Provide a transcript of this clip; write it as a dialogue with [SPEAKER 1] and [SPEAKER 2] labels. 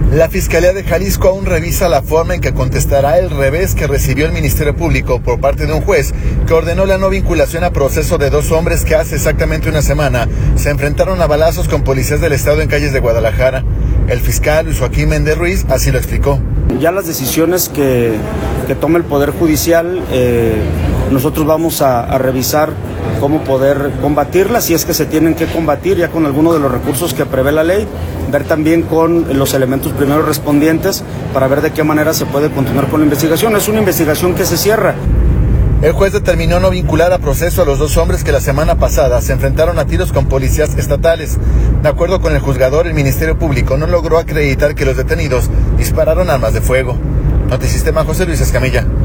[SPEAKER 1] La Fiscalía de Jalisco aún revisa la forma en que contestará el revés que recibió el Ministerio Público por parte de un juez que ordenó la no vinculación a proceso de dos hombres que hace exactamente una semana se enfrentaron a balazos con policías del estado en calles de Guadalajara. El fiscal Luis Joaquín Méndez Ruiz así lo explicó.
[SPEAKER 2] Ya las decisiones que tome el Poder Judicial, nosotros vamos a revisar cómo poder combatirlas, si es que se tienen que combatir ya con alguno de los recursos que prevé la ley, ver también con los elementos primero respondientes para ver de qué manera se puede continuar con la investigación. Es una investigación que se cierra.
[SPEAKER 1] El juez determinó no vincular a proceso a los dos hombres que la semana pasada se enfrentaron a tiros con policías estatales. De acuerdo con el juzgador, el Ministerio Público no logró acreditar que los detenidos dispararon armas de fuego. Notisistema, José Luis Escamilla.